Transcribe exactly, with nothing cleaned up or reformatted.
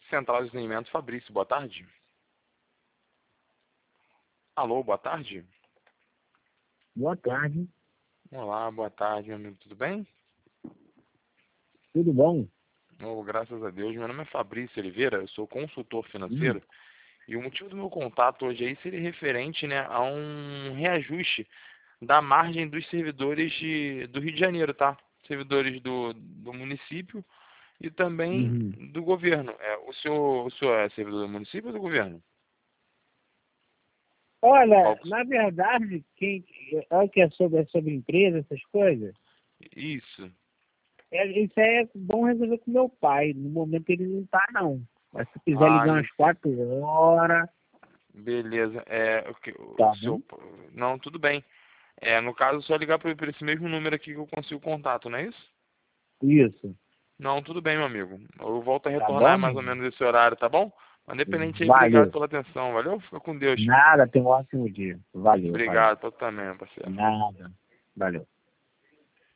Central de Atendimento, Fabrício, boa tarde. Alô, boa tarde. Boa tarde. Olá, boa tarde, meu amigo, tudo bem? Tudo bom? Oh, graças a Deus, meu nome é Fabrício Oliveira, eu sou consultor Hum. financeiro e o motivo do meu contato hoje aí seria referente, né, a um reajuste da margem dos servidores de, do Rio de Janeiro, tá? Servidores do, do município e também Uhum. do governo. É, o, senhor, o senhor é servidor do município ou do governo? Olha, Qual- na verdade, quem é o que é sobre, é sobre empresa, essas coisas, Isso. é, isso é bom resolver com meu pai. No momento ele não tá, não. Mas se quiser Ah, ligar umas quatro horas, beleza. É, o, que- o tá bom? seu, não, tudo bem. É, no caso, só ligar para esse mesmo número aqui que eu consigo contato, não é isso? Isso. Não, tudo bem, meu amigo. Eu volto a Tá bom, retornar mais ou amigo? menos esse horário, tá bom? Mas independente aí, obrigado Valeu. pela atenção. Valeu? Fica com Deus. Nada, tenha um ótimo dia. Valeu, valeu. Obrigado, tu também, parceiro. Nada. Valeu.